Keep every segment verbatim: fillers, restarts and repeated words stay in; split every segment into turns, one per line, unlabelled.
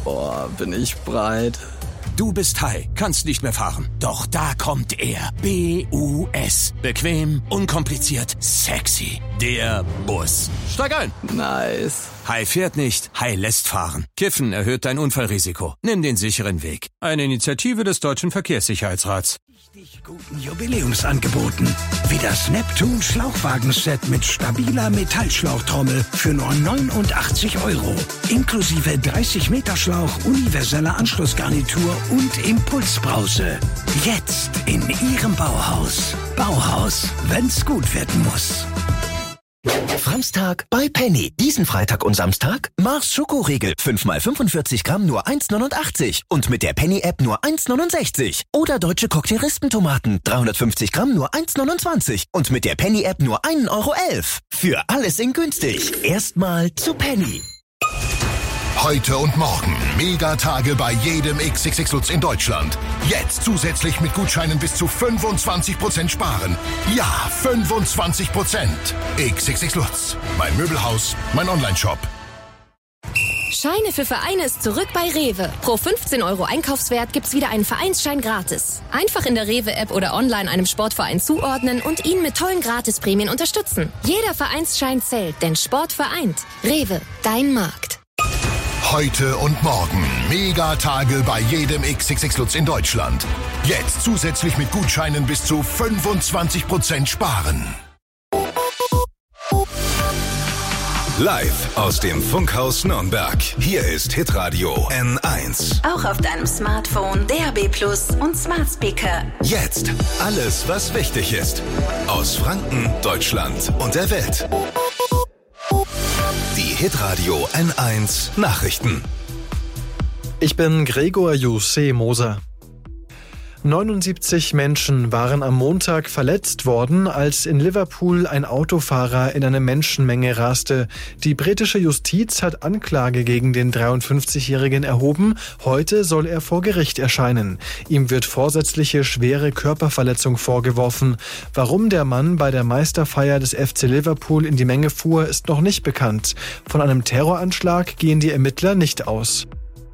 Boah, bin ich breit.
Du bist high, kannst nicht mehr fahren. Doch da kommt er. B U S. Bequem, unkompliziert, sexy. Der Bus. Steig ein.
Nice.
High fährt nicht, High lässt fahren. Kiffen erhöht dein Unfallrisiko. Nimm den sicheren Weg. Eine Initiative des Deutschen Verkehrssicherheitsrats.
Richtig guten Jubiläumsangeboten. Wie das Neptun Schlauchwagenset mit stabiler Metallschlauchtrommel für nur neunundachtzig Euro. Inklusive dreißig Meter Schlauch, universeller Anschlussgarnitur und Impulsbrause. Jetzt in Ihrem Bauhaus. Bauhaus, wenn's gut werden muss.
Samstag bei Penny. Diesen Freitag und Samstag Mars Schokoriegel. fünf mal fünfundvierzig Gramm nur eins neunundachtzig. Und mit der Penny-App nur eins neunundsechzig. Oder deutsche Cocktail-Rispentomaten. dreihundertfünfzig Gramm nur eins neunundzwanzig. Und mit der Penny-App nur ein Euro elf. Für alles in günstig. Erstmal zu Penny.
Heute und morgen Megatage bei jedem X X X Lutz in Deutschland. Jetzt zusätzlich mit Gutscheinen bis zu fünfundzwanzig Prozent sparen. Ja, fünfundzwanzig Prozent. X X X Lutz. Mein Möbelhaus, mein Onlineshop.
Scheine für Vereine ist zurück bei Rewe. Pro fünfzehn Euro Einkaufswert gibt's wieder einen Vereinsschein gratis. Einfach in der Rewe-App oder online einem Sportverein zuordnen und ihn mit tollen Gratisprämien unterstützen. Jeder Vereinsschein zählt, denn Sport vereint. Rewe, dein Markt.
Heute und morgen Megatage bei jedem X X X Lutz in Deutschland. Jetzt zusätzlich mit Gutscheinen bis zu fünfundzwanzig Prozent sparen.
Live aus dem Funkhaus Nürnberg. Hier ist Hitradio N eins.
Auch auf deinem Smartphone, D A B Plus und Smart Speaker.
Jetzt alles, was wichtig ist. Aus Franken, Deutschland und der Welt. Die Hitradio N eins Nachrichten.
Ich bin Gregor Jussi Moser. neunundsiebzig Menschen waren am Montag verletzt worden, als in Liverpool ein Autofahrer in eine Menschenmenge raste. Die britische Justiz hat Anklage gegen den dreiundfünfzigjährigen erhoben. Heute soll er vor Gericht erscheinen. Ihm wird vorsätzliche schwere Körperverletzung vorgeworfen. Warum der Mann bei der Meisterfeier des F C Liverpool in die Menge fuhr, ist noch nicht bekannt. Von einem Terroranschlag gehen die Ermittler nicht aus.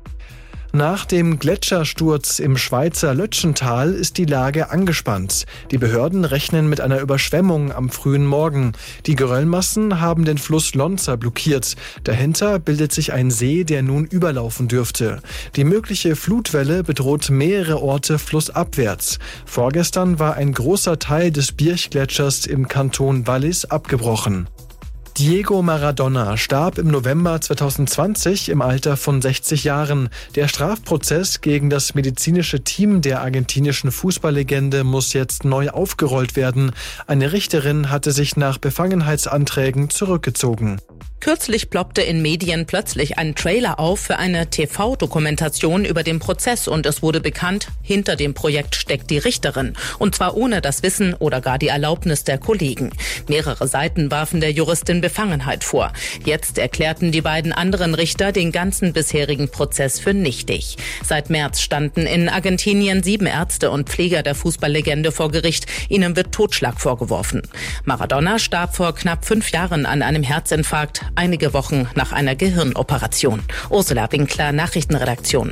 Nach dem Gletschersturz im Schweizer Lötschental ist die Lage angespannt. Die Behörden rechnen mit einer Überschwemmung am frühen Morgen. Die Geröllmassen haben den Fluss Lonza blockiert. Dahinter bildet sich ein See, der nun überlaufen dürfte. Die mögliche Flutwelle bedroht mehrere Orte flussabwärts. Vorgestern war ein großer Teil des Birchgletschers im Kanton Wallis abgebrochen. Diego Maradona starb im November zweitausendzwanzig im Alter von sechzig Jahren. Der Strafprozess gegen das medizinische Team der argentinischen Fußballlegende muss jetzt neu aufgerollt werden. Eine Richterin hatte sich nach Befangenheitsanträgen zurückgezogen.
Kürzlich ploppte in Medien plötzlich ein Trailer auf für eine T V-Dokumentation über den Prozess und es wurde bekannt, hinter dem Projekt steckt die Richterin. Und zwar ohne das Wissen oder gar die Erlaubnis der Kollegen. Mehrere Seiten warfen der Juristin Befangenheit vor. Jetzt erklärten die beiden anderen Richter den ganzen bisherigen Prozess für nichtig. Seit März standen in Argentinien sieben Ärzte und Pfleger der Fußballlegende vor Gericht. Ihnen wird Totschlag vorgeworfen. Maradona starb vor knapp fünf Jahren an einem Herzinfarkt, einige Wochen nach einer Gehirnoperation. Ursula Winkler, Nachrichtenredaktion.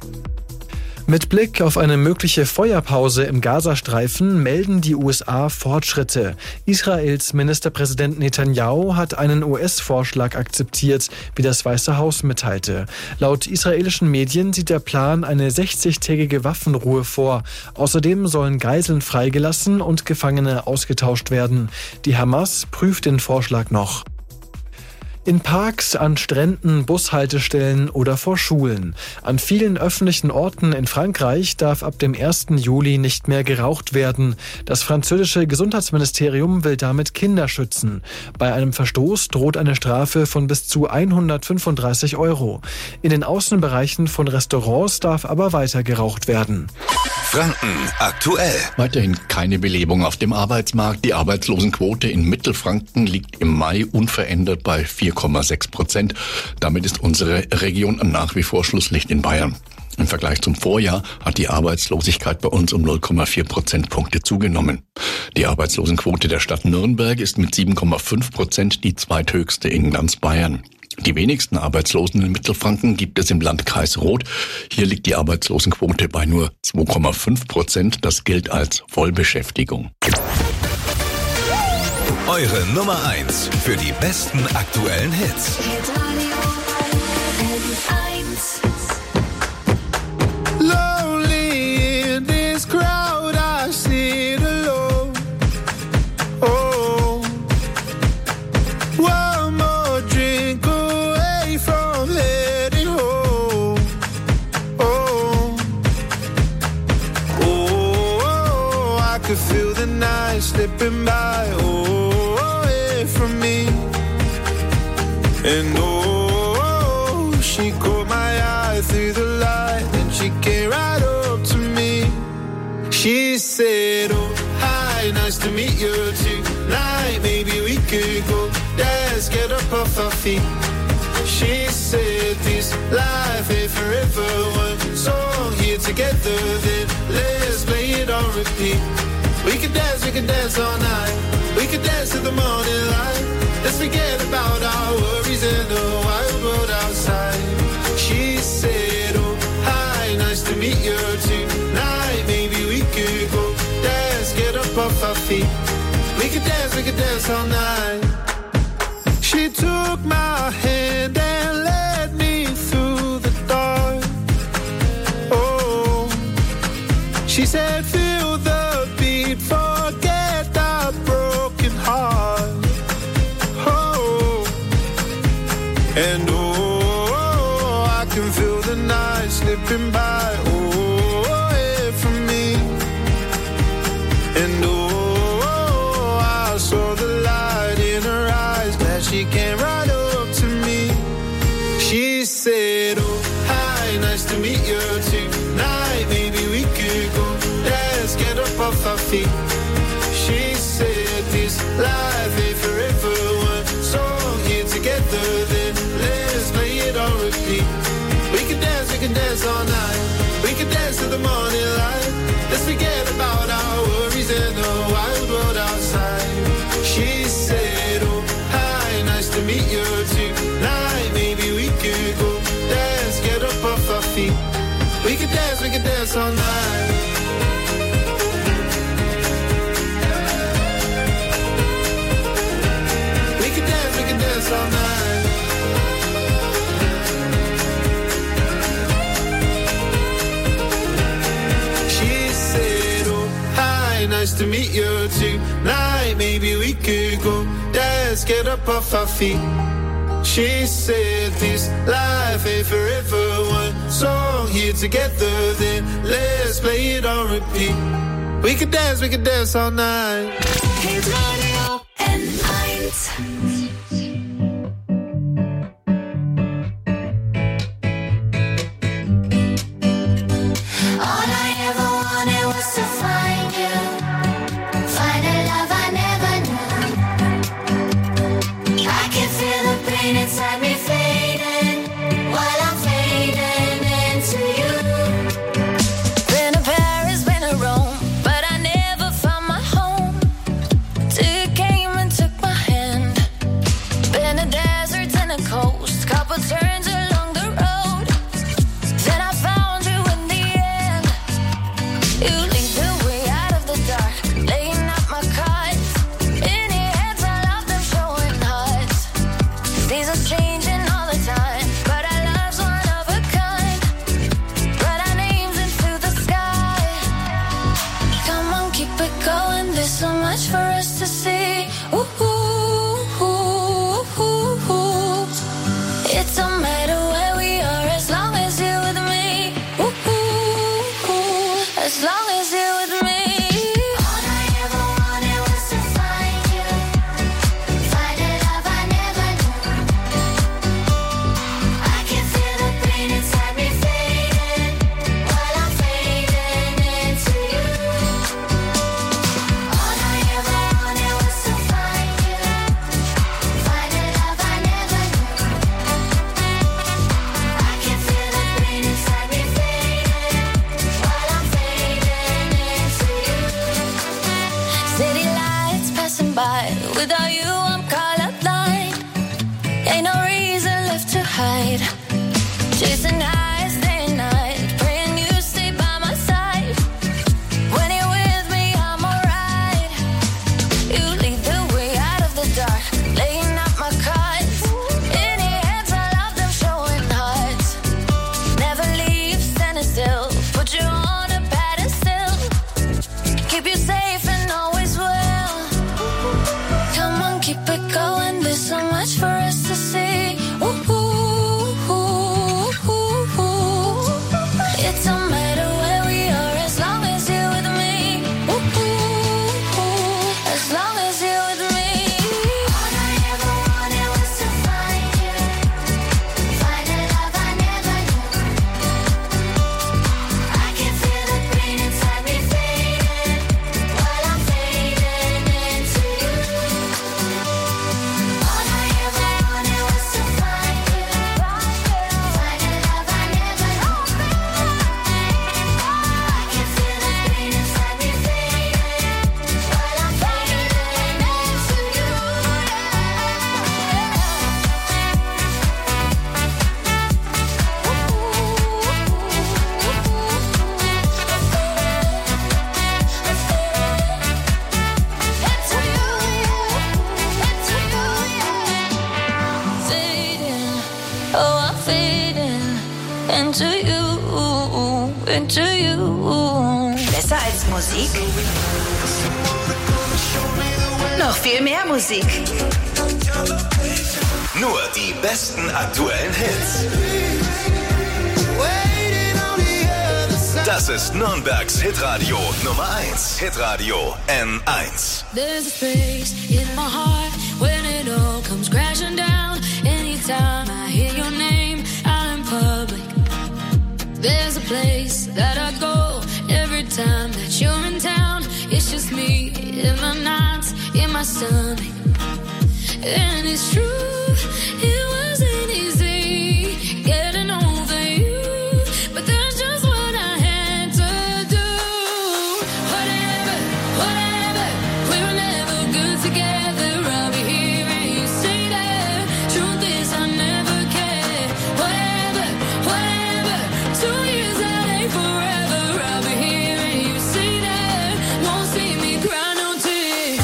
Mit Blick auf eine mögliche Feuerpause im Gazastreifen melden die U S A Fortschritte. Israels Ministerpräsident Netanyahu hat einen U S-Vorschlag akzeptiert, wie das Weiße Haus mitteilte. Laut israelischen Medien sieht der Plan eine sechzigtägige Waffenruhe vor. Außerdem sollen Geiseln freigelassen und Gefangene ausgetauscht werden. Die Hamas prüft den Vorschlag noch. In Parks, an Stränden, Bushaltestellen oder vor Schulen. An vielen öffentlichen Orten in Frankreich darf ab dem ersten Juli nicht mehr geraucht werden. Das französische Gesundheitsministerium will damit Kinder schützen. Bei einem Verstoß droht eine Strafe von bis zu hundertfünfunddreißig Euro. In den Außenbereichen von Restaurants darf aber weiter geraucht werden.
Franken aktuell.
Weiterhin keine Belebung auf dem Arbeitsmarkt. Die Arbeitslosenquote in Mittelfranken liegt im Mai unverändert bei vier Komma sechs Prozent. Damit ist unsere Region nach wie vor Schlusslicht in Bayern. Im Vergleich zum Vorjahr hat die Arbeitslosigkeit bei uns um null Komma vier Prozentpunkte zugenommen. Die Arbeitslosenquote der Stadt Nürnberg ist mit sieben Komma fünf Prozent die zweithöchste in ganz Bayern. Die wenigsten Arbeitslosen in Mittelfranken gibt es im Landkreis Roth. Hier liegt die Arbeitslosenquote bei nur zwei Komma fünf Prozent. Das gilt als Vollbeschäftigung.
Eure Nummer eins für die besten aktuellen Hits.
Lonely in this crowd, I sit alone. Oh, one more drink away from heading home. Oh, oh, I could feel the night slipping by. Oh, away from me, and oh, she caught my eye through the light, and she came right up to me. She said, oh, hi, nice to meet you tonight. Maybe we could go dance, get up off our feet. She said, this life ain't forever. One song here together, then let's play it on repeat. We could dance, we could dance all night. We could dance to the morning light. Let's forget about our worries in the wild world outside. She said, oh, hi, nice to meet you tonight. Maybe we could go dance, get up off our feet. We could dance, we could dance all night. She took my hand and led me through the dark. Oh, she said, feel the beat, forget our broken heart. Oh, and oh, I can feel the night slipping by. Oh, away from me, and oh, I saw the light in her eyes. Glad she came right up to me. She said, oh, hi, nice to meet you tonight. Maybe we could go dance, get up off our feet. She said, this life ain't forever. One song here together, then let's play it on repeat. We can dance, we can dance all night. We can dance to the morning light. Let's forget about our worries in the wild world outside. She said, oh, hi, nice to meet you tonight. Maybe we could go dance, get up off our feet. We can dance, we can dance all night. We can dance, we can dance all night. She said, oh, hi, nice to meet you tonight. Maybe we could go dance, get up off our feet. She said, this life ain't forever. One song here together, then let's play it on repeat. We could dance, we could dance all night.
Hit Radio N eins.
All I ever wanted was to find you, find a love I never knew. I can feel the pain inside me fading, while I'm fading into you.
Been to Paris, been to Rome, but I never found my home till you came and took my hand. into you, into you.
Besser als Musik? Noch viel mehr Musik.
Nur die besten aktuellen Hits. Das ist Nürnbergs Hitradio Nummer eins. Hitradio N eins.
There's a space in my heart when it all comes crashing down. Anytime I hear your name out in public. There's a place that I go every time that you're in town. It's just me in the nights, in my stomach. And it's true, it wasn't easy getting over you, but that's just what I had to do. Whatever, whatever, we were never good together. I'll be here and you say that. Truth is I never cared. Whatever, whatever, two years that ain't forever. I'll be here and you say that. Won't see me cry no tears.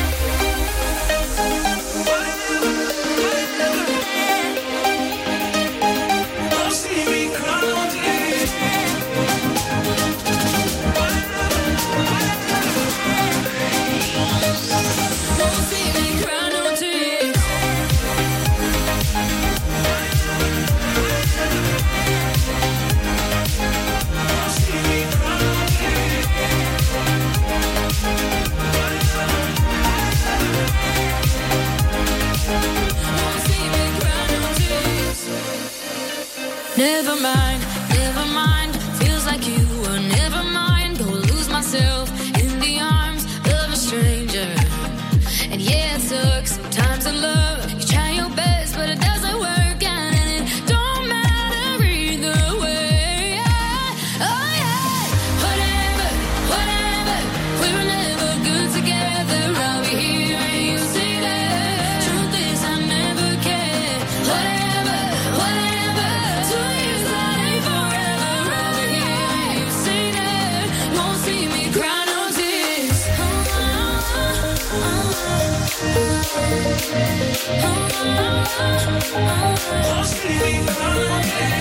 Never mind, never mind. Feels like you were never mine. Go lose myself in the arms of a stranger. And yeah, it sucks sometimes in love. You try your best, but it doesn't work out, and it don't matter either way. Oh yeah, whatever, whatever. We were never good together. I'll be here and you say that. Truth is I never cared. Whatever, whatever. Two years that ain't forever. I'll be here and you say that. Won't see me cry no tears. Won't see me cry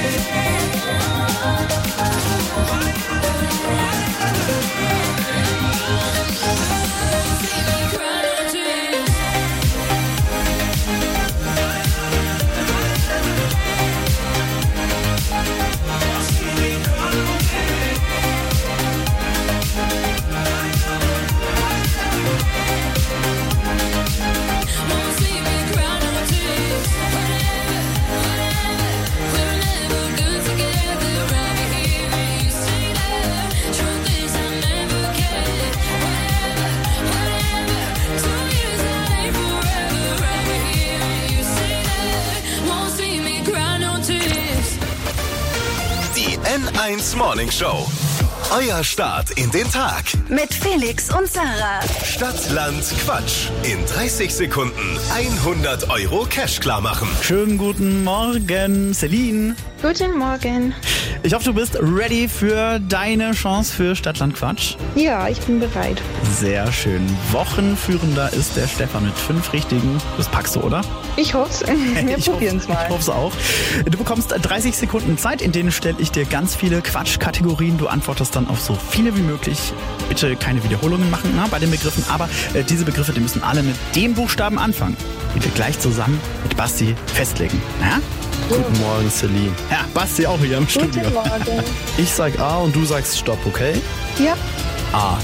N eins Morning Show. Euer Start in den Tag.
Mit Felix und Sarah.
Stadt, Land, Quatsch. In dreißig Sekunden hundert Euro Cash klar machen.
Schönen guten Morgen, Celine.
Guten Morgen.
Ich hoffe, du bist ready für deine Chance für Stadt, Land, Quatsch.
Ja, ich bin bereit.
Sehr schön. Wochenführender ist der Stefan mit fünf Richtigen. Das packst du, oder?
Ich hoffe es. Wir probieren es mal.
Ich hoffe es auch. Du bekommst dreißig Sekunden Zeit, in denen stelle ich dir ganz viele Quatschkategorien. Du antwortest dann auf so viele wie möglich. Bitte keine Wiederholungen machen, na, bei den Begriffen. Aber äh, diese Begriffe, die müssen alle mit dem Buchstaben anfangen, die wir gleich zusammen mit Basti festlegen. Ja?
Guten Morgen, Celine.
Ja, Basti auch hier im Studio.
Guten Morgen.
Ich sag A und du sagst Stopp, okay?
Ja.
A.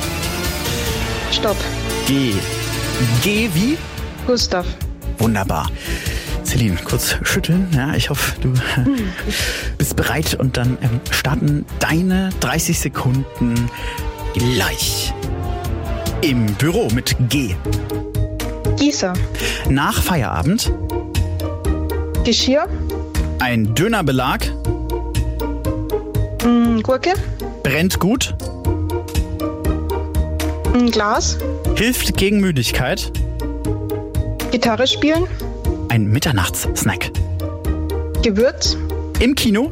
Stopp.
G. G wie?
Gustav.
Wunderbar. Celine, kurz schütteln. Ja, ich hoffe, du hm. bist bereit. Und dann ähm, starten deine dreißig Sekunden gleich. Im Büro mit G.
Gießer.
Nach Feierabend.
Geschirr.
Ein Dönerbelag.
Mm, Gurke.
Brennt gut.
Mm, Glas.
Hilft gegen Müdigkeit.
Gitarre spielen.
Ein Mitternachtssnack.
Gewürz.
Im Kino.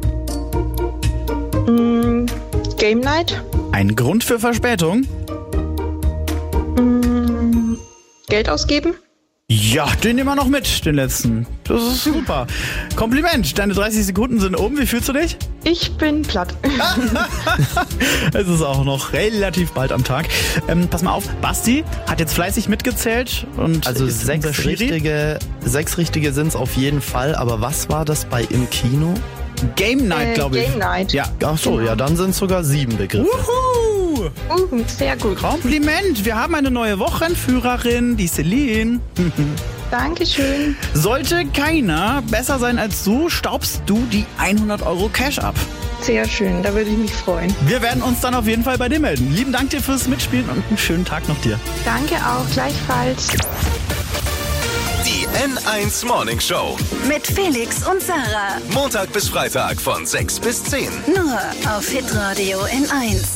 Mm, Game Night.
Ein Grund für Verspätung.
Mm, Geld ausgeben.
Ja, den nehmen wir noch mit, den letzten. Das ist super. Kompliment, deine dreißig Sekunden sind um. Wie fühlst du dich?
Ich bin platt.
Es ist auch noch relativ bald am Tag. Ähm, pass mal auf, Basti hat jetzt fleißig mitgezählt. Und
also sechs richtige, sechs richtige sind es auf jeden Fall. Aber was war das bei im Kino?
Game Night,
Äh,
glaube ich.
Game Night.
Ja, ach so,
Genau.
ja, dann sind es sogar sieben Begriffe.
Wuhu!
Uh, sehr gut.
Kompliment, wir haben eine neue Wochenführerin, die Celine.
Dankeschön.
Sollte keiner besser sein als du, staubst du die hundert Euro Cash ab.
Sehr schön, da würde ich mich freuen.
Wir werden uns dann auf jeden Fall bei dir melden. Lieben Dank dir fürs Mitspielen und einen schönen Tag noch dir.
Danke auch, gleichfalls.
Die N eins Morning Show.
Mit Felix und Sarah.
Montag bis Freitag von sechs bis zehn.
Nur auf Hitradio N eins.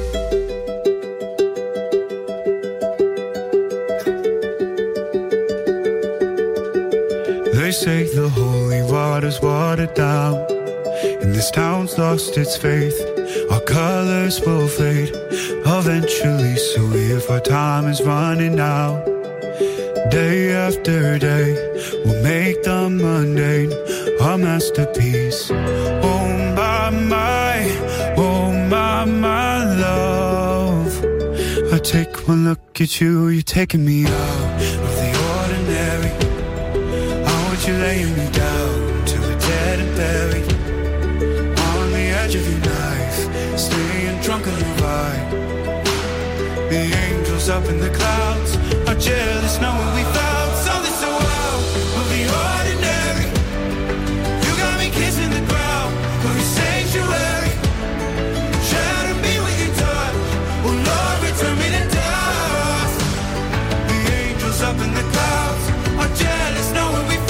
They say the holy water's watered down, and this town's lost its faith. Our colors will fade eventually, so if our time is running out, day after day, we'll make the mundane our masterpiece. Oh my, my, oh my, my love. I take one look at you, you're taking me out of the ordinary. You're laying me down till we're dead and buried on the edge of your knife, staying drunk on your ride. The angels up in the clouds are jealous knowing we found something so out of the ordinary. You got me kissing the ground of your sanctuary. Shatter me with your touch, oh Lord, return me to dust. The angels up in the clouds are jealous knowing we found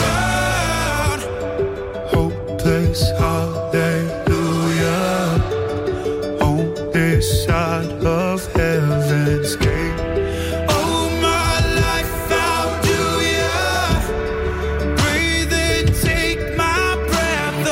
hopeless hallelujah on this side of heaven's gate. Oh, my life found you, yeah. Breathe and take my breath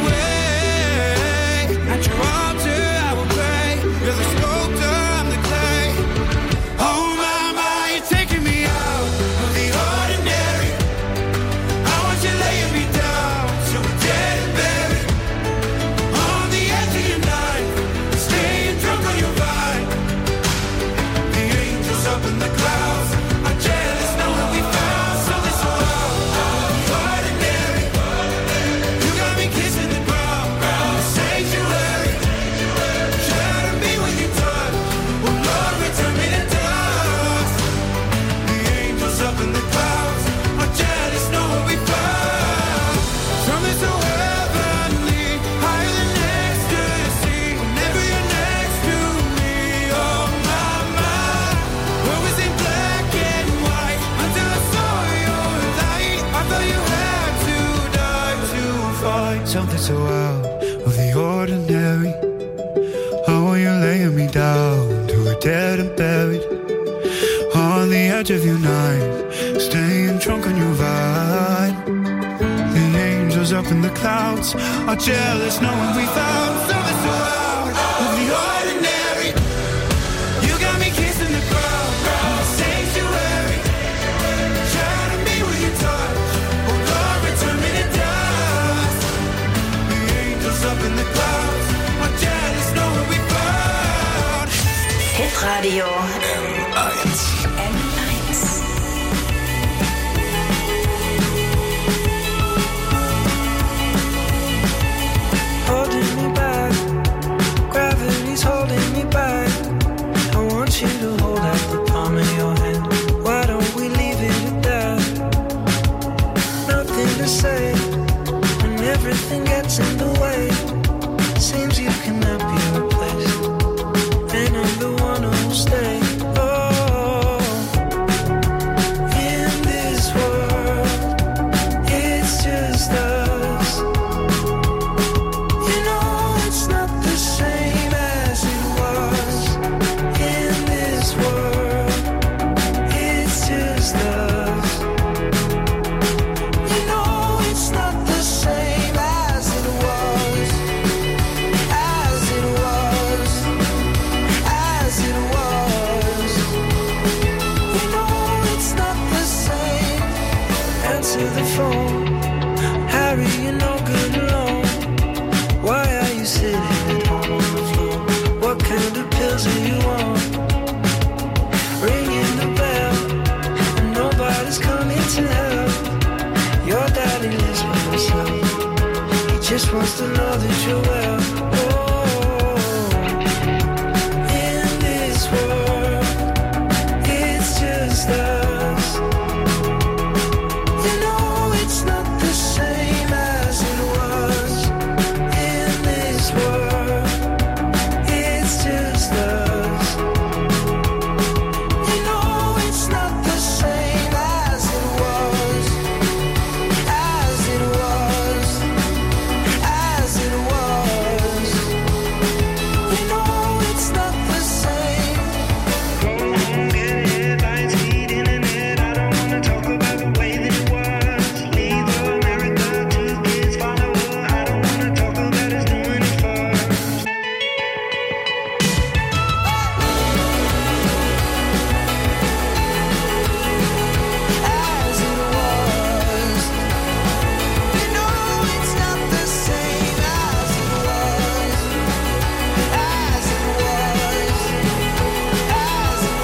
away. At your altar I will pray. You're the sculptor, I'm the clay. Oh my, my, you're taking me out of the ordinary. I want you laying me down so we're dead and buried on the edge of your knife, staying drunk on your vine. The angels up in the clouds are jealous knowing we found something so out of the ordinary. You got me kissing the ground in the sanctuary. Shatter me with your touch, oh Lord, return me to dust. The angels up in the clouds are jealous knowing we found something so heavenly, higher than ecstasy. Whenever you're next to me, oh my, my. What was in black and white until I saw your light? I thought you had to die to find something so out of the ordinary. How are you laying me down till we're dead and buried on the edge of your night, staying drunk on your vine. The angels up in the clouds are jealous knowing we found something so out of the ordinary. You got me kissing the ground in the sanctuary. Shatter me with your touch, oh Lord, return me to dust. The angels up in the clouds are jealous knowing we found
Hitradio
N eins.
N eins.
Holding me back, gravity's holding me back. I want you to hold out the palm of your hand. Why don't we leave it at that? Nothing to say when everything gets in the way. Seems you cannot be replaced, and I'm the one who'll stay. you sitting at home on the floor? What kind of pills do you want? Ringing the bell, and nobody's coming to help. Your daddy lives by himself. He just wants to know that you're well. Oh, in this world, it's just us. You know it's not the same as it was. In this world, it's just us. You know it's not the same as it was. As it was. As it was. You know it's not the same. Go home, get headlines, feed internet. I don't wanna talk about the way that it was. Leave America to kids follow her. I don't wanna talk about us doing it first. As it was. You know it's not the same as it was. As it was. As it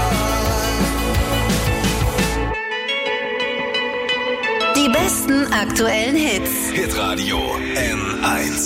was.
Die besten aktuellen Hits.
Hitradio N eins.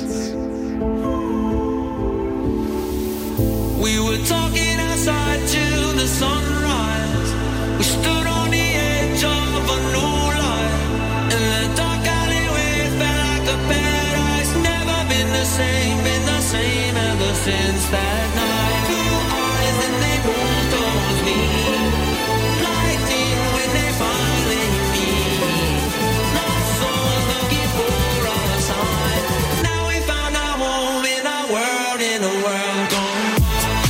We were talking outside till the sunrise. We stood on the edge of a new light. In the dark alleyway, felt like a paradise. Never been the same, been the same ever since that night. Blue eyes and they moved towards me. Lightning when they finally meet. Lost souls looking for a sign. Now we found our home in a world, in a world gone wild.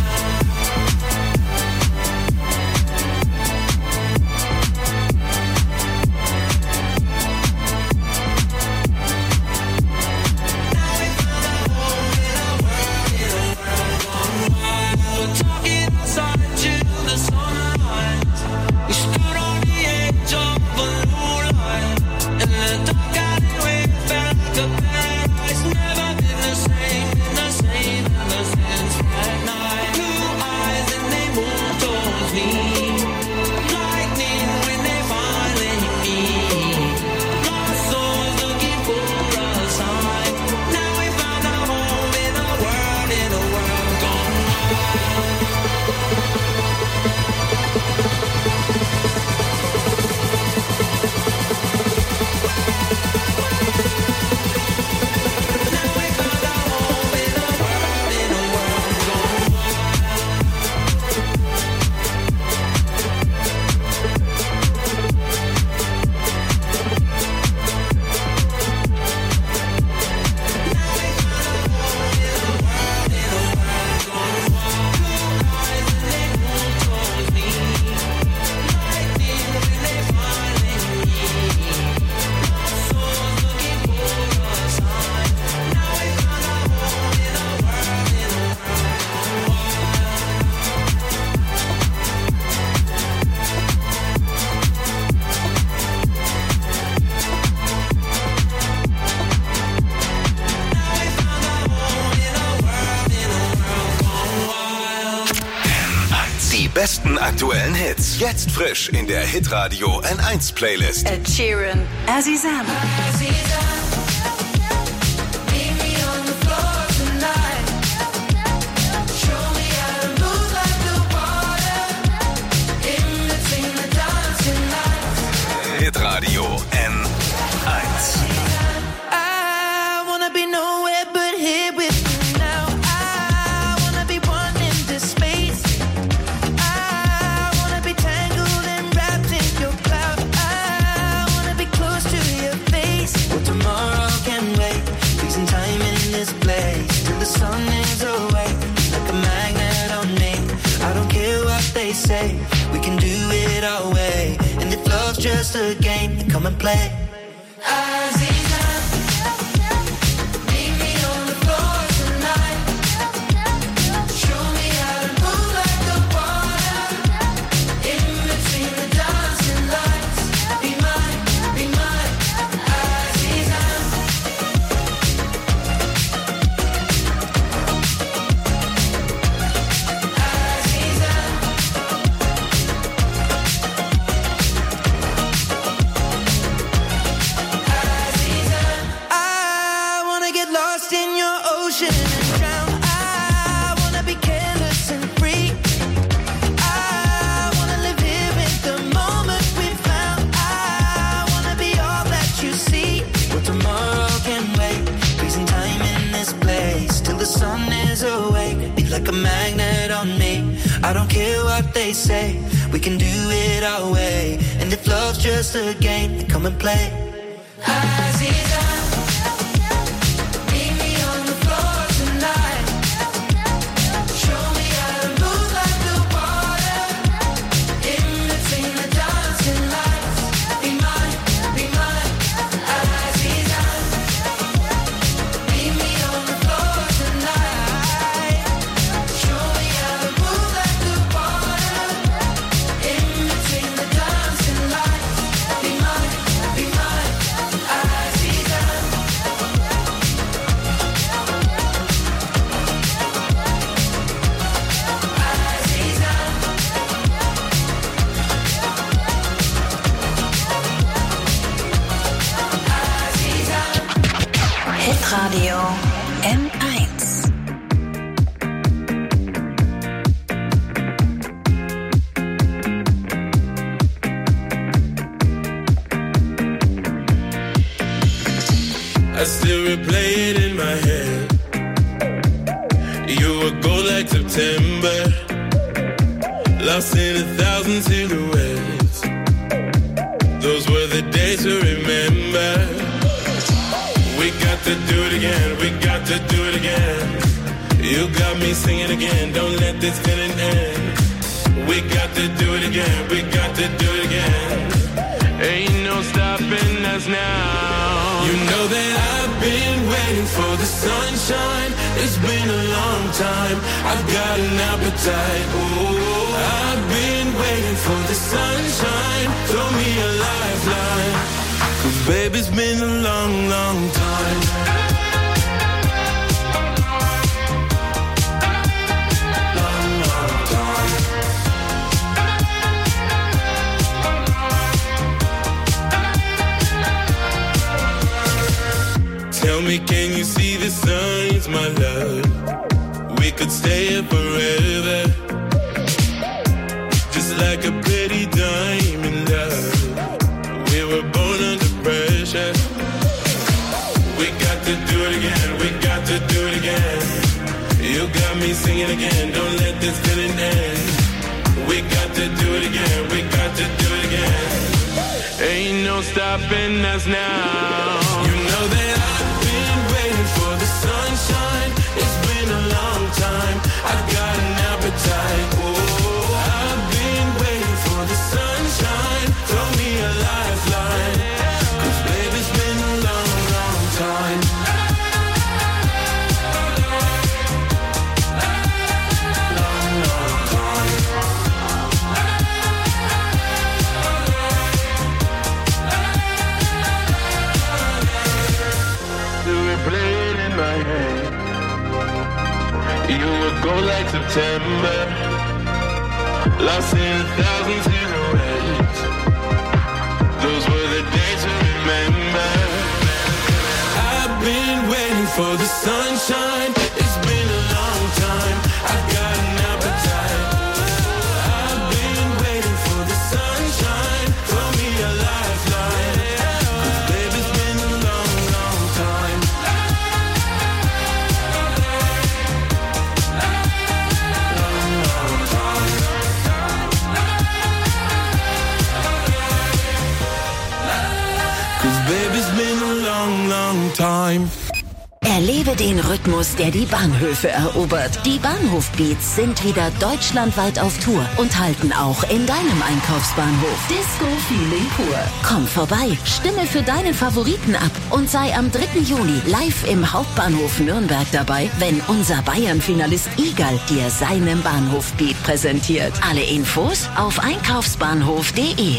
We're talking outside till the sunrise. We stood on the edge of a new light. In the dark alleyway, felt like a paradise. Never been the same, been the same ever since that night. Blue eyes and they moved towards me. Lightning when they finally meet. Lost souls looking for a sign. Now we found our home in a world, in a world gone wild. Now we found our home in a world, in a world gone
Die besten aktuellen Hits. Jetzt frisch in der Hitradio N eins Playlist.
Ed Sheeran, Azizam.
Hitradio N eins.
I wanna be nowhere but here with you now. I wanna be one in this space. I wanna be tangled and wrapped in your cloud. I wanna be close to your face. Well, tomorrow can wait. Freezing time in this place till the sun is away. Like a magnet on me. I don't care what they say. We can do it our way. And if love's just a game, then come and play. Aziza, meet me on the floor tonight. Show me how to move like the water. In between the dancing lights. Be mine, be mine, Aziza. ocean and drown. I wanna be careless and free. I wanna live here in the moment we found. I wanna be all that you see. But tomorrow can wait. Freezing time in this place till the sun is awake. Be like a magnet on me. I don't care what they say. We can do it our way. And if love's just a game, then come and play. Aziza, meet me on the floor tonight. Show me how to move like the water. In between the dancing lights. Be mine, be mine. Aziza, meet me on the floor tonight. Show me how to move like the water. In between the dancing lights. Be mine, be mine. Aziza.
Hitradio N eins.
I still replay it in my head. You were gold like September, lost in a thousand silhouettes. Those were the days to remember. We got to do it again, we got to do it again. You got me singing again, don't let this feeling end. We got to do it again, we got to do it again. Ain't no stopping us now. You know that I've been waiting for the sunshine. It's been a long time. I've got an appetite. Oh, I've been waiting for the sunshine. Throw me a lifeline. 'Cause baby, it's been a long, long time. Long, long time. Tell me, can you see the signs, my love? We could stay here forever. Just like a pretty diamond, love. We were born under pressure. We got to do it again, we got to do it again. You got me singing again, don't let this feeling end. We got to do it again, we got to do it again. Ain't no stopping us now. You know that I've been waiting for the sunshine. It's been a long time. I've got an appetite. Oh, I've been waiting for the sunshine. Throw me a lifeline. 'Cause baby, it's been a long, long time. Long, long time. Do we play it in my head? You would go like September, lost in a thousand silhouettes. Those were the days to remember. I've been waiting for the sunshine. It's been a long time. I've got an appetite. I've been waiting for the sunshine. Throw me a lifeline. 'Cause baby, it's been a long, long time. Long, long time.
time.
Erlebe den Rhythmus, der die Bahnhöfe erobert. Die Bahnhof-Beats sind wieder deutschlandweit auf Tour und halten auch in deinem Einkaufsbahnhof. Disco-Feeling pur. Komm vorbei, stimme für deine Favoriten ab und sei am dritten Juli live im Hauptbahnhof Nürnberg dabei, wenn unser Bayern-Finalist Igal dir seinen Bahnhof-Beat präsentiert. Alle Infos auf einkaufsbahnhof punkt de.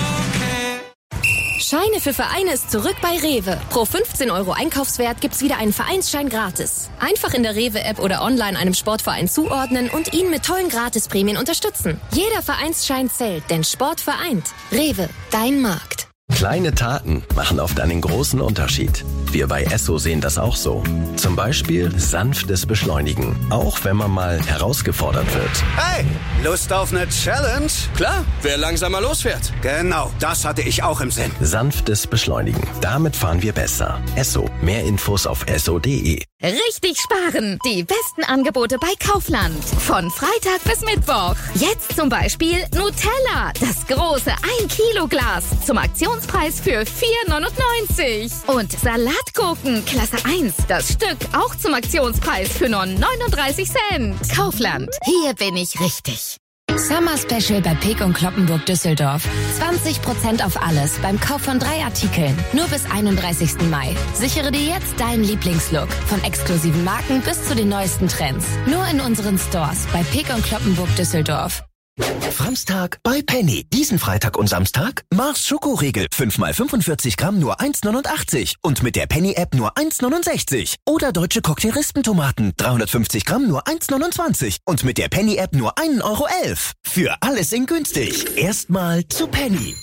Scheine für Vereine ist zurück bei Rewe. Pro fünfzehn Euro Einkaufswert gibt's wieder einen Vereinsschein gratis. Einfach in der Rewe-App oder online einem Sportverein zuordnen und ihn mit tollen Gratisprämien unterstützen. Jeder Vereinsschein zählt, denn Sport vereint. Rewe, dein Markt.
Kleine Taten machen oft einen großen Unterschied. Wir bei Esso sehen das auch so. Zum Beispiel sanftes Beschleunigen, auch wenn man mal herausgefordert wird.
Hey, Lust auf eine Challenge?
Klar, wer langsamer losfährt.
Genau, das hatte ich auch im Sinn.
Sanftes Beschleunigen, damit fahren wir besser. Esso, mehr Infos auf esso punkt de.
Richtig sparen! Die besten Angebote bei Kaufland. Von Freitag bis Mittwoch. Jetzt zum Beispiel Nutella. Das große ein Kilo Glas zum Aktionspreis für vier neunundneunzig. Und Salatgurken Klasse eins. Das Stück auch zum Aktionspreis für nur neununddreißig Cent. Kaufland. Hier bin ich richtig.
Summer Special bei Peek und Kloppenburg Düsseldorf. zwanzig Prozent auf alles beim Kauf von drei Artikeln. Nur bis einunddreißigsten Mai. Sichere dir jetzt deinen Lieblingslook. Von exklusiven Marken bis zu den neuesten Trends. Nur in unseren Stores bei Peek und Kloppenburg Düsseldorf.
Franztag bei Penny. Diesen Freitag und Samstag Mars Schokoriegel. fünf mal fünfundvierzig Gramm nur eins neunundachtzig. Und mit der Penny-App nur eins neunundsechzig. Oder deutsche Cocktailrispentomaten. dreihundertfünfzig Gramm nur eins neunundzwanzig. Und mit der Penny-App nur ein Euro elf. Für alles in günstig. Erstmal zu Penny.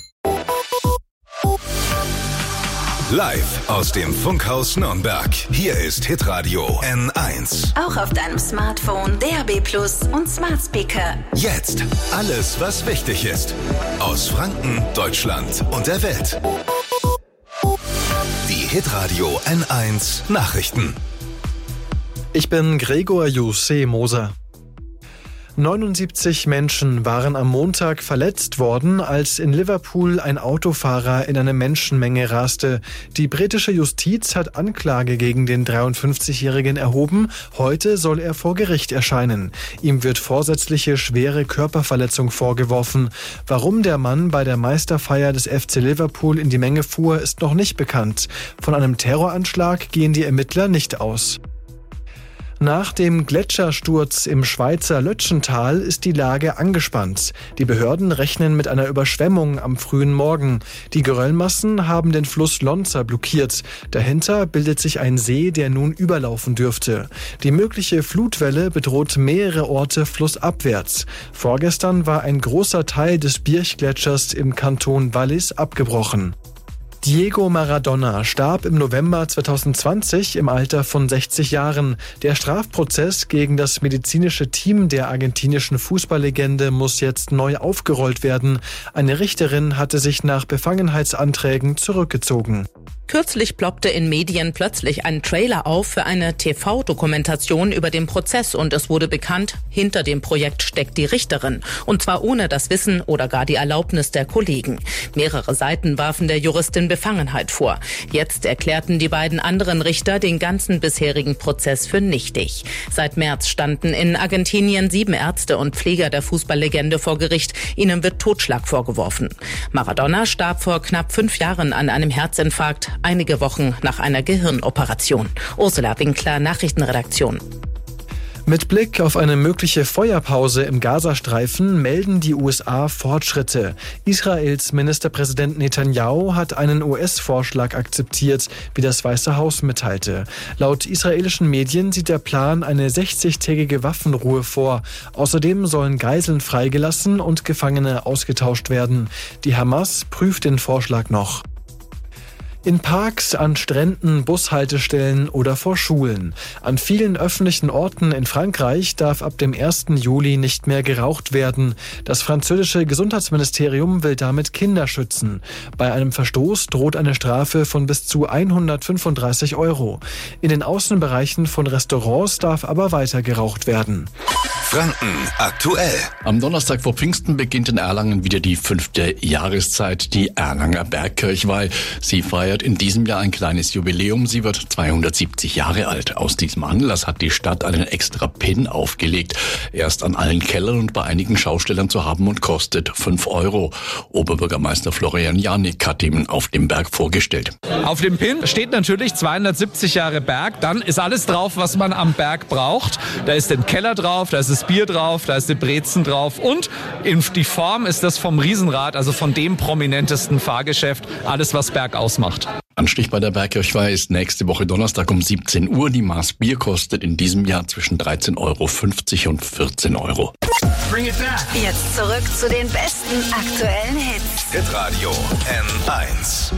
Live aus dem Funkhaus Nürnberg. Hier ist Hitradio N eins.
Auch auf deinem Smartphone, D A B Plus und Smart Speaker.
Jetzt alles, was wichtig ist. Aus Franken, Deutschland und der Welt. Die Hitradio N eins Nachrichten.
Ich bin Gregor Jusse Moser. neunundsiebzig Menschen waren am Montag verletzt worden, als in Liverpool ein Autofahrer in eine Menschenmenge raste. Die britische Justiz hat Anklage gegen den dreiundfünfzigjährigen erhoben. Heute soll er vor Gericht erscheinen. Ihm wird vorsätzliche schwere Körperverletzung vorgeworfen. Warum der Mann bei der Meisterfeier des F C Liverpool in die Menge fuhr, ist noch nicht bekannt. Von einem Terroranschlag gehen die Ermittler nicht aus. Nach dem Gletschersturz im Schweizer Lötschental ist die Lage angespannt. Die Behörden rechnen mit einer Überschwemmung am frühen Morgen. Die Geröllmassen haben den Fluss Lonza blockiert. Dahinter bildet sich ein See, der nun überlaufen dürfte. Die mögliche Flutwelle bedroht mehrere Orte flussabwärts. Vorgestern war ein großer Teil des Birchgletschers im Kanton Wallis abgebrochen. Diego Maradona starb im November zweitausendzwanzig im Alter von sechzig Jahren. Der Strafprozess gegen das medizinische Team der argentinischen Fußballlegende muss jetzt neu aufgerollt werden. Eine Richterin hatte sich nach Befangenheitsanträgen zurückgezogen.
Kürzlich ploppte in Medien plötzlich ein Trailer auf für eine T V-Dokumentation über den Prozess und es wurde bekannt, hinter dem Projekt steckt die Richterin. Und zwar ohne das Wissen oder gar die Erlaubnis der Kollegen. Mehrere Seiten warfen der Juristin Befangenheit vor. Jetzt erklärten die beiden anderen Richter den ganzen bisherigen Prozess für nichtig. Seit März standen in Argentinien sieben Ärzte und Pfleger der Fußballlegende vor Gericht. Ihnen wird Totschlag vorgeworfen. Maradona starb vor knapp fünf Jahren an einem Herzinfarkt, einige Wochen nach einer Gehirnoperation. Ursula Winkler, Nachrichtenredaktion.
Mit Blick auf eine mögliche Feuerpause im Gazastreifen melden die U S A Fortschritte. Israels Ministerpräsident Netanyahu hat einen U S-Vorschlag akzeptiert, wie das Weiße Haus mitteilte. Laut israelischen Medien sieht der Plan eine sechzigtägige Waffenruhe vor. Außerdem sollen Geiseln freigelassen und Gefangene ausgetauscht werden. Die Hamas prüft den Vorschlag noch. In Parks, an Stränden, Bushaltestellen oder vor Schulen. An vielen öffentlichen Orten in Frankreich darf ab dem ersten Juli nicht mehr geraucht werden. Das französische Gesundheitsministerium will damit Kinder schützen. Bei einem Verstoß droht eine Strafe von bis zu hundertfünfunddreißig Euro. In den Außenbereichen von Restaurants darf aber weiter geraucht werden.
Franken aktuell.
Am Donnerstag vor Pfingsten beginnt in Erlangen wieder die fünfte Jahreszeit, die Erlanger Bergkirchweih. Sie feiert in diesem Jahr ein kleines Jubiläum. Sie wird zweihundertsiebzig Jahre alt. Aus diesem Anlass hat die Stadt einen extra Pin aufgelegt. Erst an allen Kellern und bei einigen Schaustellern zu haben und kostet fünf Euro. Oberbürgermeister Florian Janik hat ihn auf dem Berg vorgestellt.
Auf dem Pin steht natürlich zweihundertsiebzig Jahre Berg. Dann ist alles drauf, was man am Berg braucht. Da ist ein Keller drauf, da ist das das Bier drauf, da ist die Brezen drauf und in die Form ist das vom Riesenrad, also von dem prominentesten Fahrgeschäft, alles was bergaus macht.
Anstich bei der Bergkirchweih ist nächste Woche Donnerstag um siebzehn Uhr. Die Maß Bier kostet in diesem Jahr zwischen dreizehn Euro fünfzig und vierzehn Euro.
Bring it back. Jetzt zurück zu den besten aktuellen Hits.
Hitradio N eins.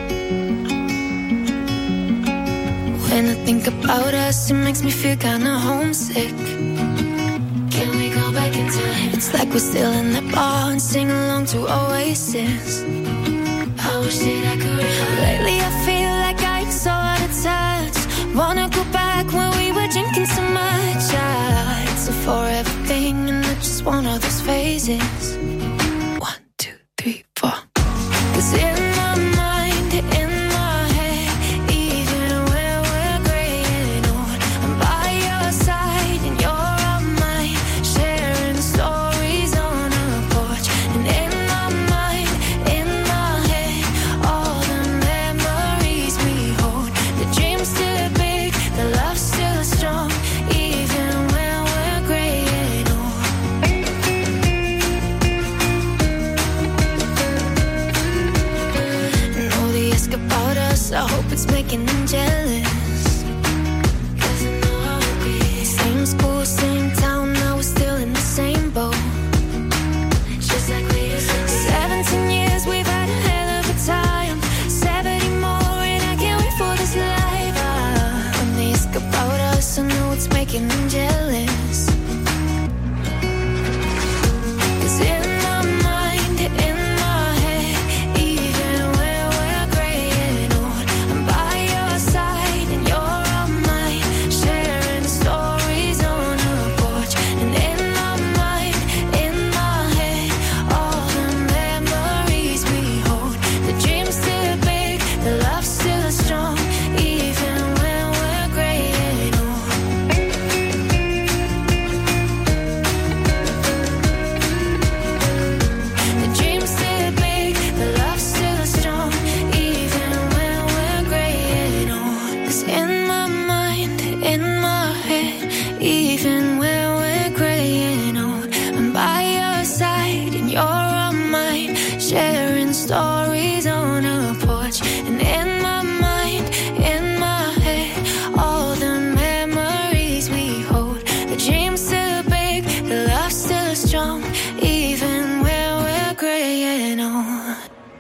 When I think about us, it makes me feel kinda homesick. Can we go back in time? It's like we're still in that bar and sing along to Oasis. I wish that I could. Lately I feel like I'm so out of touch. Wanna go back when we were drinking so much. Ah, it's a forever thing and I just want all those phases. One, two, three, four. 'Cause in my mind, in my head, even when we're graying old, I'm by your side and you're on mine, sharing stories on a porch. And in my mind, in my head, all the memories we hold. The dream's still big, the love's still strong, even when we're graying old. And all the ask about us, I hope it's making them jealous. 'Cause I know how it be. Same school, same town, now we're still in the same boat. Just like we used to be. Seventeen years, we've had a hell of a time. Seventy more, and I can't wait for this life. Ah, when they ask about us, I know it's making them jealous. 'Cause in my mind, in my head, even when we're graying old, I'm by your side and you're on mine, sharing stories on a porch. And in my mind, in my head, all the memories we hold. The dream's still big, the love's still strong, even when we're graying old. The dream's still big, the love's still strong, even when we're graying old. 'Cause in my mind, in my head, even when we're graying old, I'm by your side and you're on mine, sharing stories on a porch. And in my mind, in my head, all the memories we hold. The dream's still big, the love's still strong, even when we're graying old.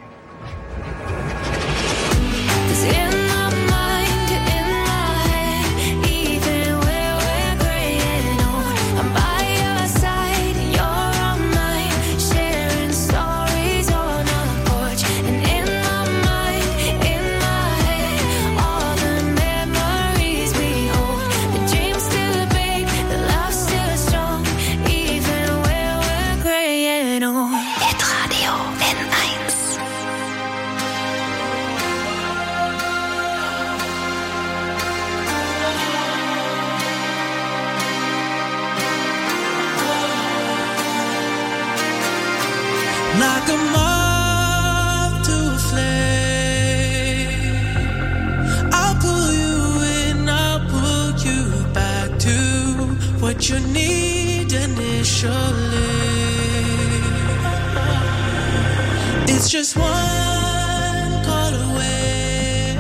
'Cause in my mind, in my head, even when we're graying old, I'm by your side and you're on mine, sharing stories on a porch. And in my mind, in my head, all the memories we hold. The dream's still big, the love's still strong, even when we're graying old.
Hitradio N eins.
Like a moth to a flame, I'll pull you in, I'll pull you back to what you need initially. It's just one call away,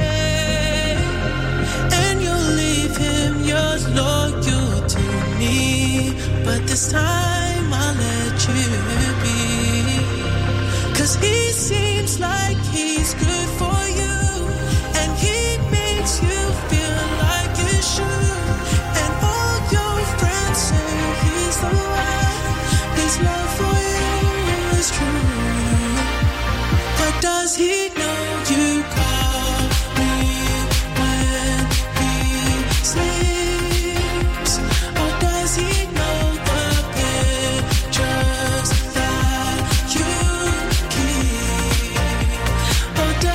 and you'll leave him yours loyal to me. But this time I'll let you be. 'Cause he seems like he's good for you, and he makes you feel like you should. And all your friends say he's the one, his love for you is true. But does he know you call me when he sleeps? Or does he know the pictures that you keep? Or does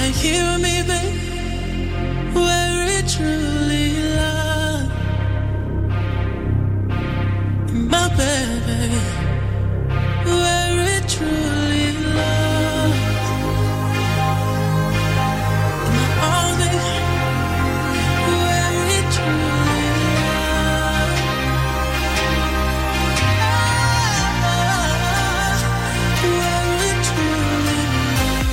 right here with me, babe, where it truly lies. My baby, where it truly lies. In my arms, baby, where it truly lies. Where it truly lies.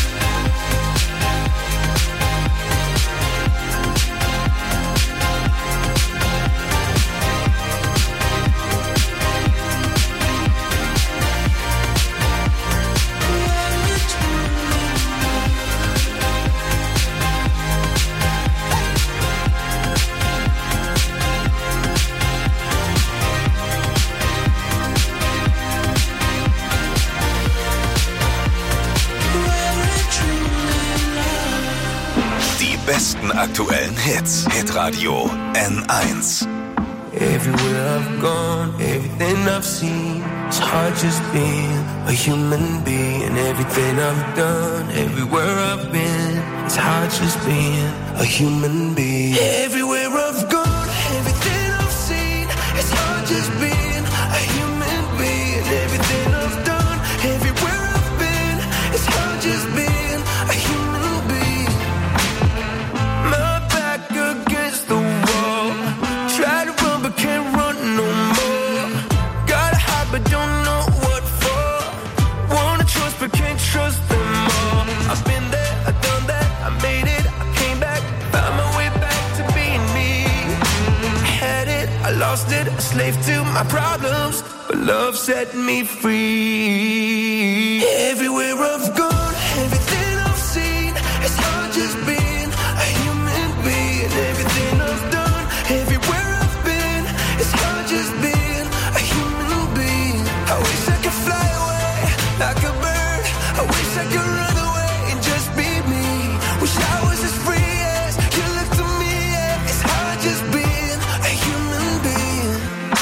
Die besten aktuellen Hits. Hitradio N eins.
Everywhere I've gone, everything I've seen, it's hard just being a human being. Everything I've done, everywhere I've been, it's hard just being a human being. Everywhere I've gone, everything I've seen, it's hard just being a human being. Everything I've done, everywhere I've been, it's hard just being a human being. My back against the wall, try to run but can't run no more. Gotta hide but don't know what for. Wanna trust but can't trust them all. I've been there, I've done that, I made it, I came back, found my way back to being me. I had it, I lost it, a slave to my problems, but love set me free. Everywhere I've gone, everything I've seen, it's hard just being a human being. Everything I've done, everywhere I've been, it's hard just being a human being. I wish I could fly away like a bird. I wish I could run away and just be me. Wish I was as free as you look to me. Yeah. It's hard just being a human being.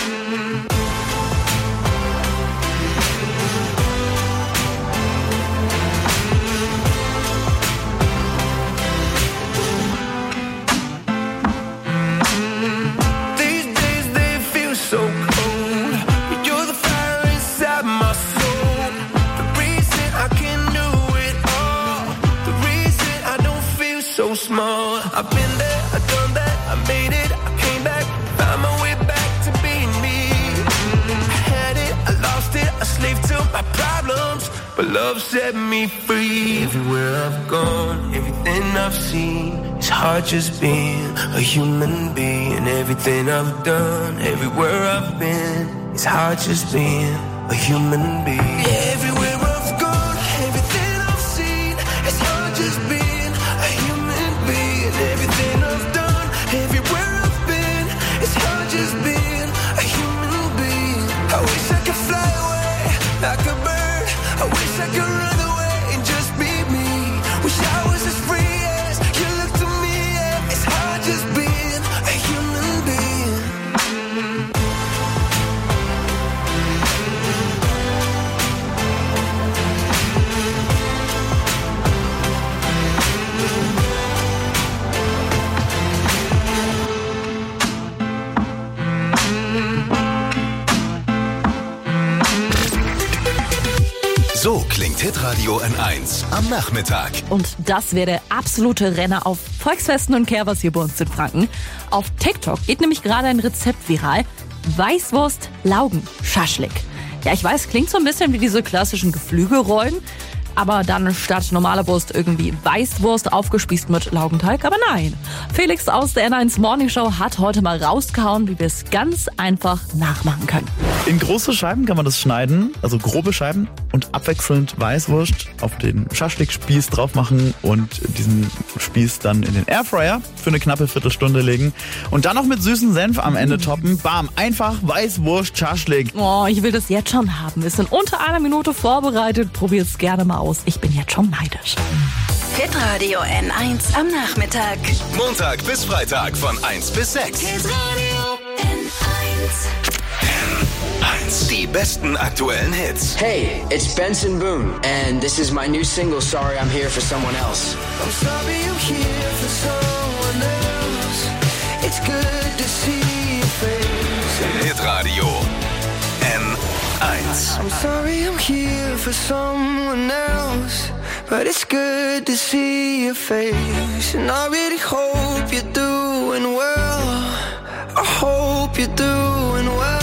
These days they feel so cold, but you're the fire inside my soul. The reason I can do it all, the reason I don't feel so small. I've been there, I've done that, I made it, I came back, found my way back to being me. I had it, I lost it, a slave to my problems, but love set me free. Everywhere I've gone, everything I've seen, it's hard just being a human being. Everything I've done, everywhere I've been, it's hard just being a human being. Everywhere I've gone, everything I've seen, it's hard just being a human being. Everything I've done, everywhere I've been, it's hard just being a human being. I wish I could fly away like a bird. I wish I could run away and just be me. Wish I was as free as you look to me. Yeah. It's hard just being a human being.
So klingt Hitradio N eins am Nachmittag.
Und das wäre der absolute Renner auf Volksfesten und Kerbers hier bei uns in Franken. Auf TikTok geht nämlich gerade ein Rezept viral. Weißwurst Laugen Schaschlik. Ja, ich weiß, klingt so ein bisschen wie diese klassischen Geflügelrollen. Aber dann statt normaler Wurst irgendwie Weißwurst aufgespießt mit Laugenteig. Aber nein, Felix aus der N eins Morning Show hat heute mal rausgehauen, wie wir es ganz einfach nachmachen können.
In große Scheiben kann man das schneiden, also grobe Scheiben, und abwechselnd Weißwurst auf den Schaschlik-Spieß drauf machen und diesen Spieß dann in den Airfryer für eine knappe Viertelstunde legen und dann noch mit süßen Senf am Ende toppen. Bam, einfach Weißwurst Schaschlik.
Oh, ich will das jetzt schon haben. Ist in unter einer Minute vorbereitet. Probier's gerne mal aus. Ich bin jetzt schon neidisch.
Hitradio N eins am Nachmittag.
Montag bis Freitag von eins bis sechs.
Hitradio N eins.
N eins. eins. Die besten aktuellen Hits.
Hey, it's Benson Boone, and this is my new single, Sorry I'm Here for Someone Else.
I'm sorry I'm here for someone else. It's good to see your face.
Hitradio N eins.
I'm sorry I'm here for someone else, but it's good to see your face. And I really hope you're doing well. I hope you're doing well.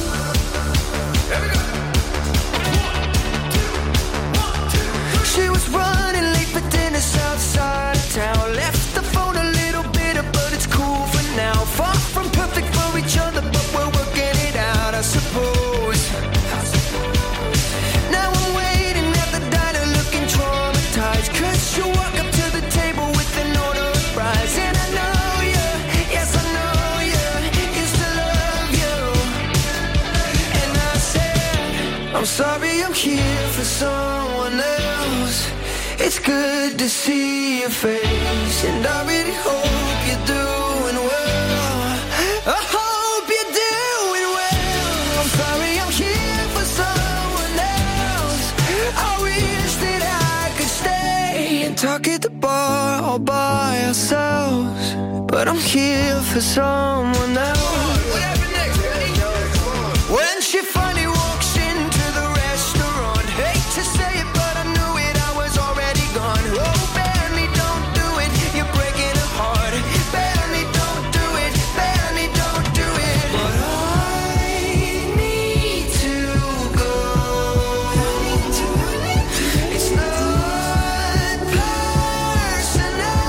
She was running late for dinner south side of town. Left the phone a little bitter, but it's cool for now. Far from perfect for each other, but we're working it out, I suppose. Now I'm waiting at the diner looking traumatized, 'cause you walk up to the table with an order of fries. And I know you, yes I know you, used to love you. And I said, I'm sorry I'm here for someone else. It's good to see your face, and I really hope you're doing well. I hope you're doing well. I'm sorry I'm here for someone else. I wish that I could stay and talk at the bar all by ourselves, but I'm here for someone else. When she finally walks into the restaurant, hate to say it, but I knew it, I was already gone. Oh, Benny, don't do it, you're breaking her heart. Benny, don't do it, Benny, don't do it. But I need to go. It's not personal.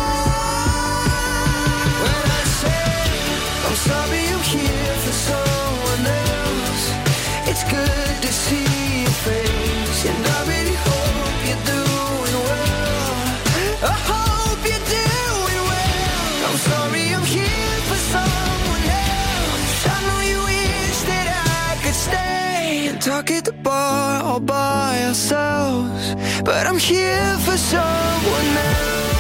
When I say I'm sorry I'm here for someone else, it's good to see your face, and I really hope you're doing well. I hope you're doing well. I'm sorry I'm here for someone else. I know you wish that I could stay and talk at the bar all by ourselves, but I'm here for someone else.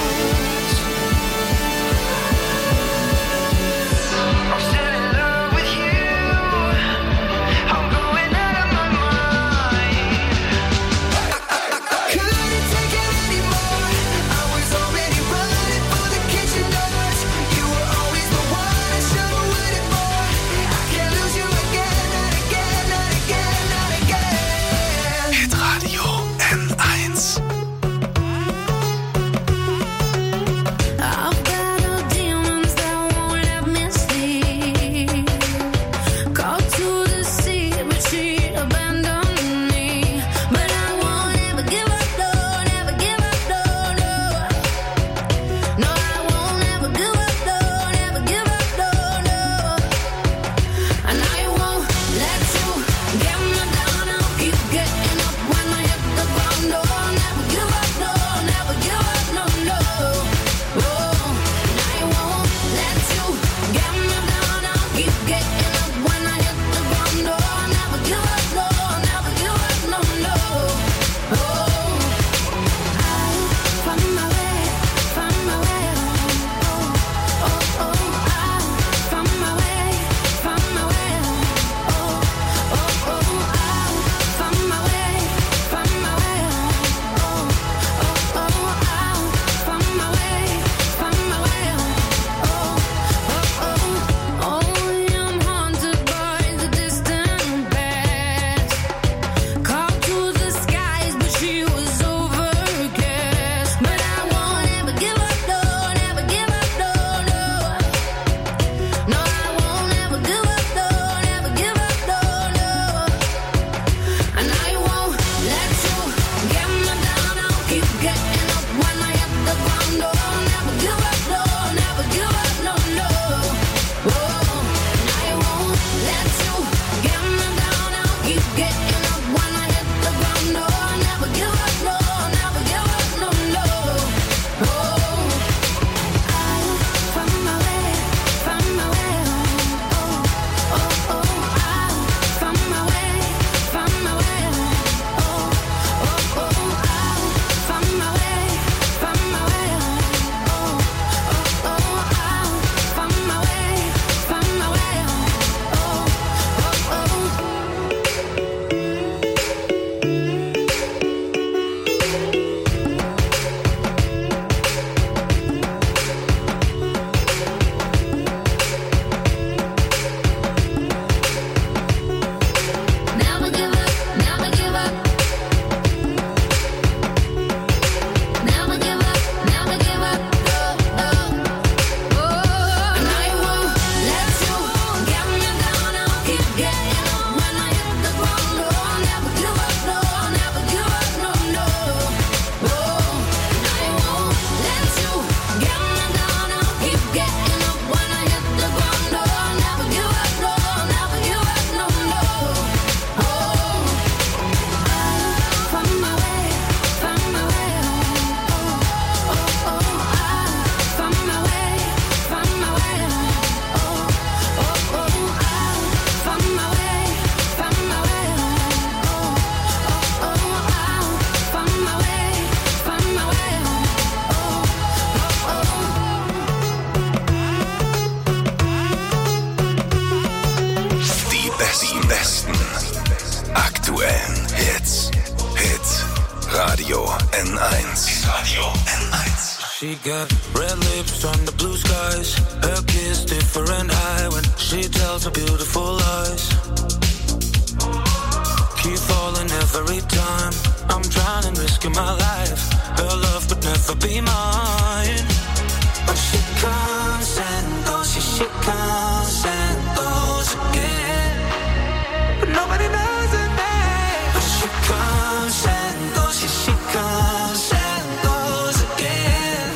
I'm still in love with you. I'm going out of my mind. I couldn't take it anymore. I was already running for the kitchen doors. You were always the one I should have waited for. I can't lose you again, not again, not again, not again.
Hitradio N eins. Hitradio N eins.
Hitradio N eins. She got red lips on the blue skies. Her kiss different high when she tells her beautiful lies. Keep falling every time. I'm trying and risking my life. Her love could never be mine. But she comes and goes, she, she comes and goes again. But nobody knows her name. But she comes and goes, she, she comes and goes again.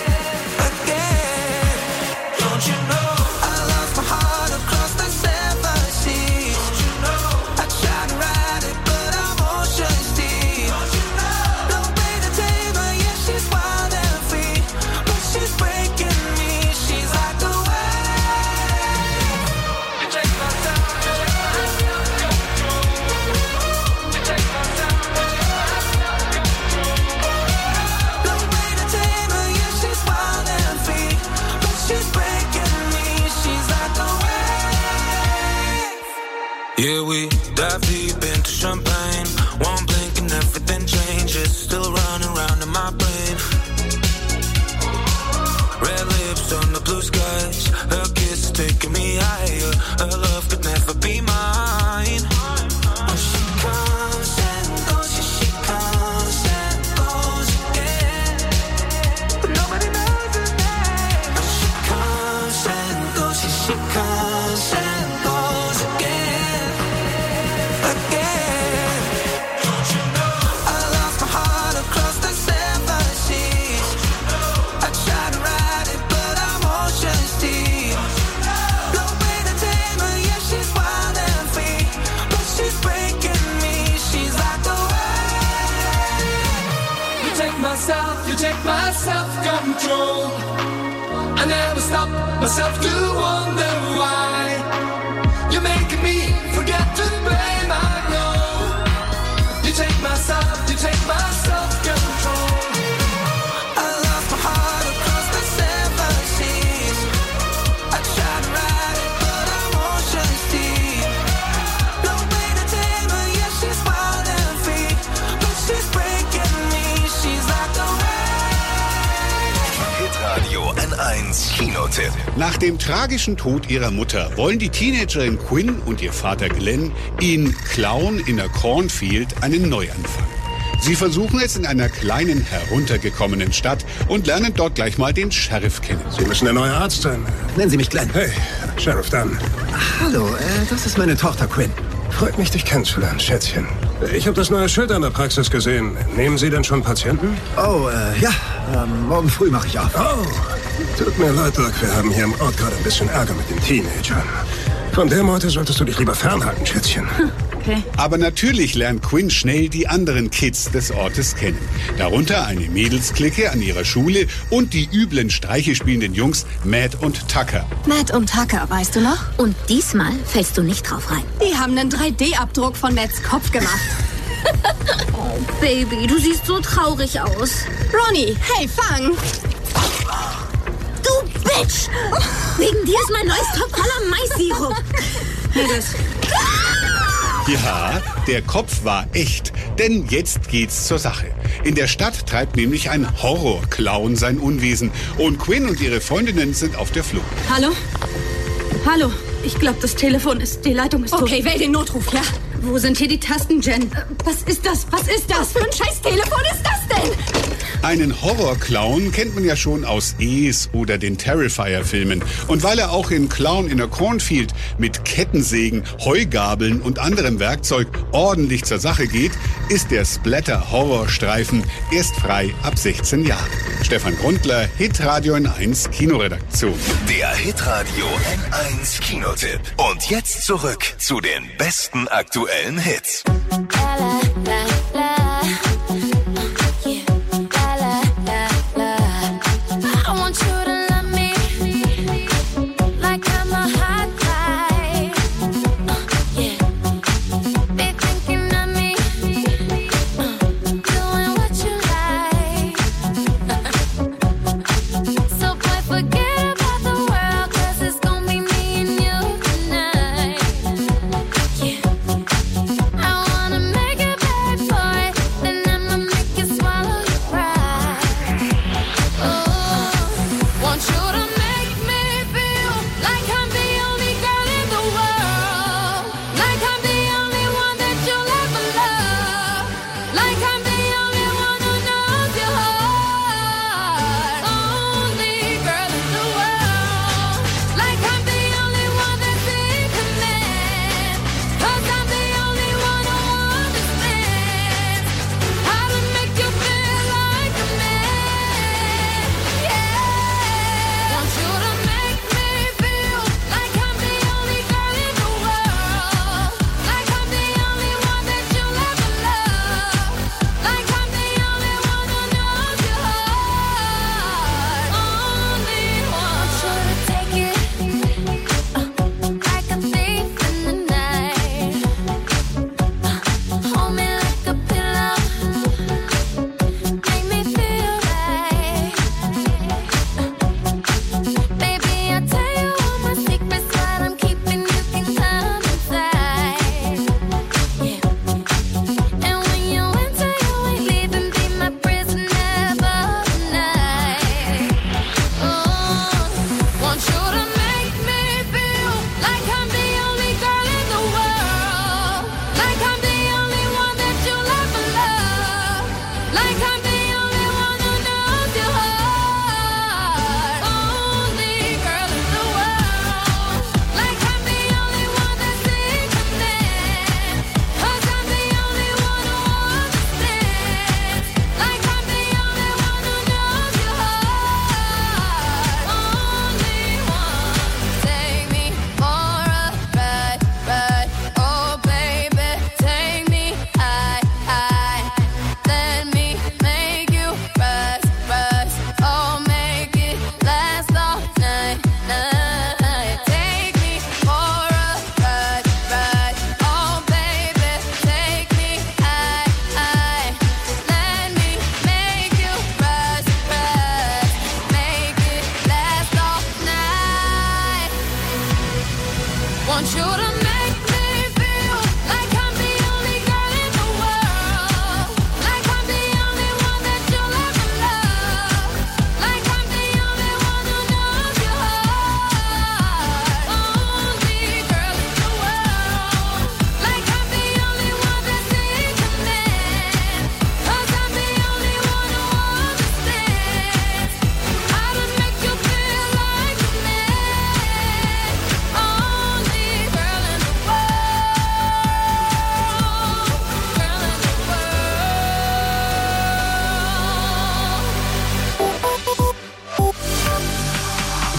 Again. Don't you know I lost my heart across the seven seas? Don't you know I tried to ride it, but I'm ocean's deep. Don't you know no way to tame her, yeah, she's wild and free. But she's breaking me, she's like a wave. You take my time, you take my control. You take my time, you take my control. No way to tame her, yeah, she's wild and free. But she's breaking me, she's like a wave. Yeah, we dive deep into champagne. One blink and everything changes. Still running around in my brain. Red lips on the blue skies. Her kiss is taking me higher. Her love could never be mine. When she comes and goes, yeah, she comes and goes again. But nobody knows her name. When she comes and goes, yeah, she comes and goes again. Again. Don't you know I lost my heart across the seven seas? I tried to ride it, but I'm ocean's deep. No way to tame her, yeah, she's wild and free. But she's breaking me, she's like a wave. You take my self, you take my self-control. I never stop myself to wonder why. You're making me forget to blame, I know. You take my self, you take my self-control. I lost my heart across the seven seas. I tried to ride it, but I'm ocean's deep. No way to tame her, yeah, she's wild and free. But she's breaking me, she's like a wave.
Hitradio N eins Kinotipp.
Nach dem tragischen Tod ihrer Mutter wollen die Teenagerin Quinn und ihr Vater Glenn in Clown in a Cornfield einen Neuanfang. Sie versuchen es in einer kleinen, heruntergekommenen Stadt und lernen dort gleich mal den Sheriff kennen.
Sie müssen der neue Arzt sein. Nennen Sie mich Glenn.
Hey, Sheriff Dunn.
Hallo, äh, das ist meine Tochter Quinn.
Freut mich, dich kennenzulernen, Schätzchen. Ich habe das neue Schild an der Praxis gesehen. Nehmen Sie denn schon Patienten?
Oh, äh, ja. Ähm, morgen früh mache ich auf.
Oh, tut mir leid, Doc. Wir haben hier im Ort gerade ein bisschen Ärger mit den Teenagern. Von der Meute solltest du dich lieber fernhalten, Schätzchen.
Okay.
Aber natürlich lernt Quinn schnell die anderen Kids des Ortes kennen. Darunter eine Mädelsklicke an ihrer Schule und die üblen Streiche spielenden Jungs Matt und Tucker.
Matt und Tucker, weißt du noch?
Und diesmal fällst du nicht drauf rein.
Die haben einen drei D Abdruck von Matts Kopf gemacht.
Oh, Baby, du siehst so traurig aus.
Ronny, hey, fang!
Du Bitch! Wegen dir ist mein neues Topf voller Mais-Sirup.
Mädels.
Ja, der Kopf war echt, denn jetzt geht's zur Sache. In der Stadt treibt nämlich ein Horrorclown sein Unwesen und Quinn und ihre Freundinnen sind auf der Flucht.
Hallo? Hallo? Ich glaube, das Telefon ist... Die Leitung ist... Okay, wähl den Notruf, ja? Wo sind hier die Tasten, Jen? Äh, was ist das? Was ist das? Was für ein scheiß Telefon ist das denn?
Einen Horrorclown kennt man ja schon aus Es oder den Terrifier-Filmen. Und weil er auch in Clown in a Cornfield mit Kettensägen, Heugabeln und anderem Werkzeug ordentlich zur Sache geht, ist der Splatter-Horrorstreifen erst frei ab sechzehn Jahren. Stefan Grundler, Hitradio N eins Kinoredaktion.
Der Hitradio N eins Kinotipp. Und jetzt zurück zu den besten aktuellen Hits.
I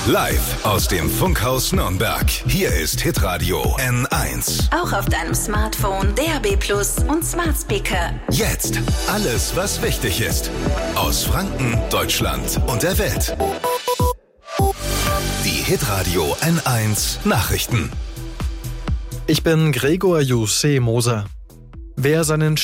Live aus dem Funkhaus Nürnberg. Hier ist Hitradio N eins.
Auch auf deinem Smartphone, D A B Plus und Smart Speaker.
Jetzt alles, was wichtig ist. Aus Franken, Deutschland und der Welt. Die Hitradio N eins Nachrichten.
Ich bin Gregor Jussi Moser. Wer seinen